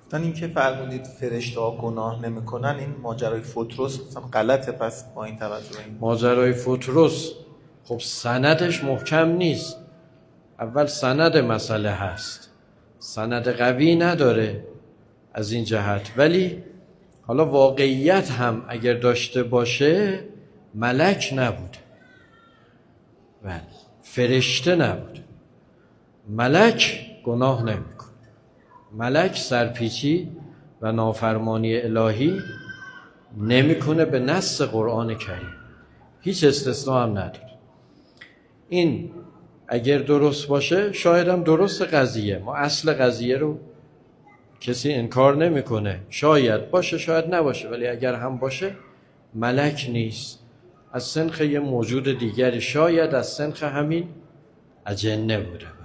من این که فرمودید فرشته ها گناه نمیکنن، این ماجرای فطرس مثلا غلطه، پس با این توجه این ماجرای فطرس خب سندش محکم نیست. اول سند مسئله هست، سند قوی نداره از این جهت، ولی حالا واقعیت هم اگر داشته باشه ملک نبود، بله فرشته نبود. ملک گناه نمیکنه، ملک سرپیچی و نافرمانی الهی نمیکنه به نص قرآن کریم، هیچ استثناء هم نداره. این اگر درست باشه شاید هم درست قضیه، ما اصل قضیه رو کسی انکار نمیکنه، شاید باشه شاید نباشه، ولی اگر هم باشه ملک نیست، از سنخ یه موجود دیگری، شاید از سنخ همین اجنه بوده.